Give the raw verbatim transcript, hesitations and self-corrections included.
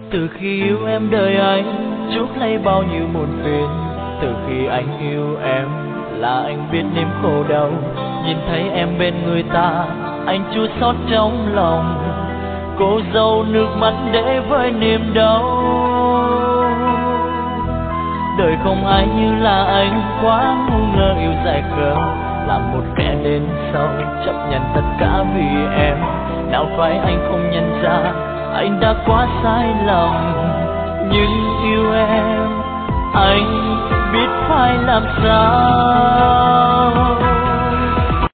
Từ khi yêu em đời anh chuốc lấy bao nhiêu muộn phiền. Từ khi anh yêu em là anh biết nếm khổ đau. Nhìn thấy em bên người ta anh chua xót trong lòng. Cô dâu nước mắt để với niềm đau. Đời không ai như là anh, quá ngu ngơ yêu dại khờ. Làm một kẻ đến sau chấp nhận tất cả vì em. Nào phải anh không nhận ra anh đã quá sai lầm. Nhưng yêu em anh biết phải làm sao.